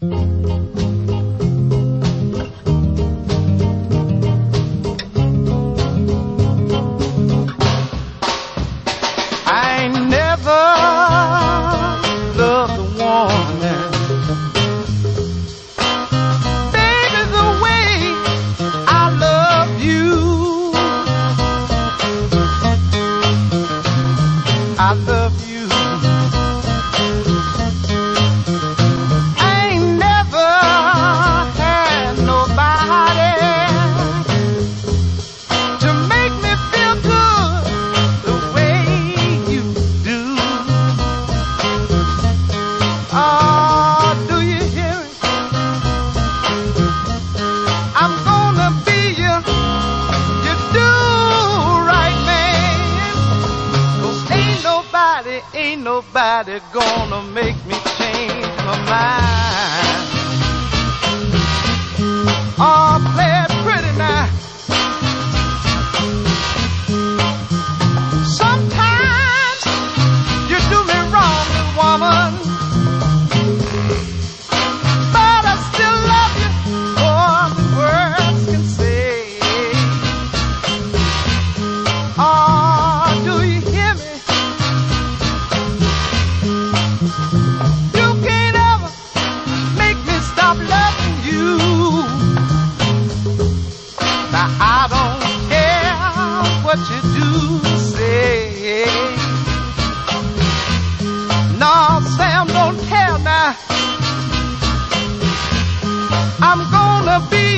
I ain't never loved a woman, baby, the way I love you. I love you. I ain't never had nobody to make me feel good the way you do. Oh, do you hear it? I'm gonna be your do right man. 'Cause ain't nobody gonna make me change my mind. Oh, play it pretty now. Sometimes you do me wrong, woman, but I still love you more than words can say. Oh, do you hear me? You can't ever make me stop loving you. Now I don't care what you do say. No, Sam, don't care now. I'm gonna be